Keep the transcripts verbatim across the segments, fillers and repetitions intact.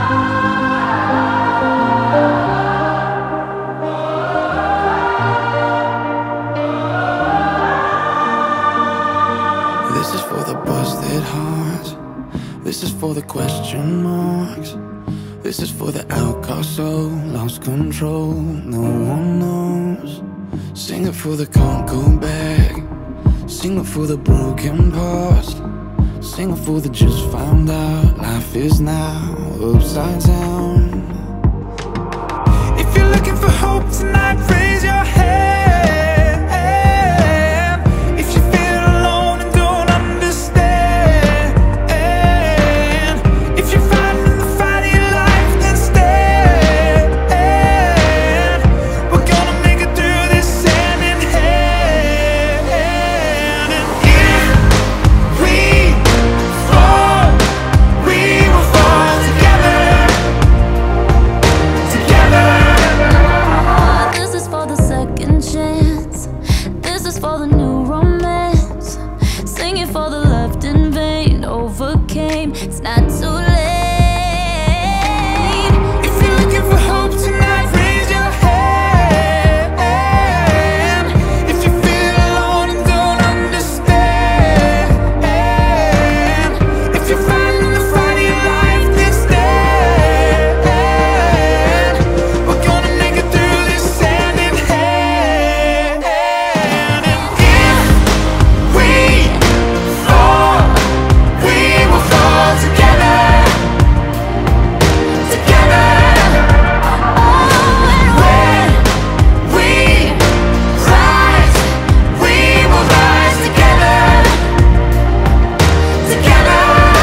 This is for the busted hearts. This is for the question marks. This is for the outcast soul, lost control, no one knows. Sing it for the can't go back. Sing it for the broken past. Sing it for the just found out life is now upside down. If you're looking for hope tonight, raise your hand. If you feel alone and don't understand, if you're fighting the fight of your life, then stand. We're gonna make it through this hand in hand. And if we fall, we will fall together. Together. This is for the second chance. This is for the new romance. Singing for the left in vain. Overcame, it's not too late. If you're looking for hope tonight, raise your hand. If you feel alone and don't understand, if you're fighting the fight of your life, then stand. We're gonna make it through this hand in hand. And if we fall, we will fall together. Together. When we rise, we will rise together. Together.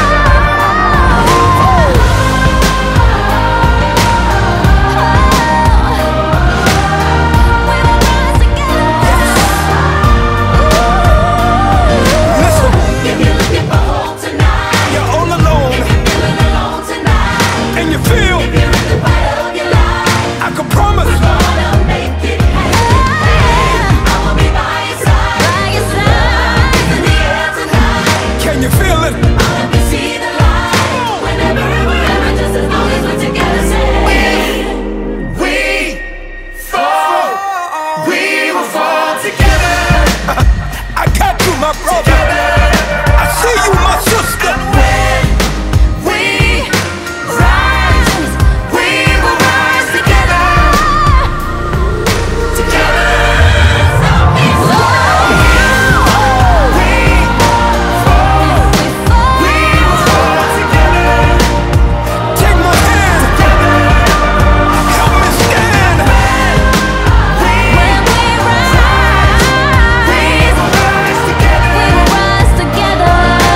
Listen, If you're looking for hope tonight, you're all alone feeling alone tonight, and you feel you're in the fight of your life, I can promise. gonna make it happen. I will be by your side. By your side. In the air tonight, Can you feel it? I hope you see the light. Whenever and wherever, just as long as we're together, say We fall, we will fall together. I got you, my brother. I see you, my sister. When we rise, we will rise together. Together. We fall, we will fall together. Take my hand. Help me stand. When we rise, We will rise we together. will rise together.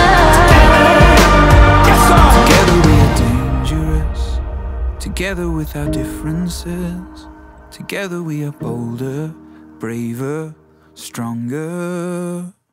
Yes, sir. Together we are dangerous. Together with our differences. Together we are bolder, braver, stronger.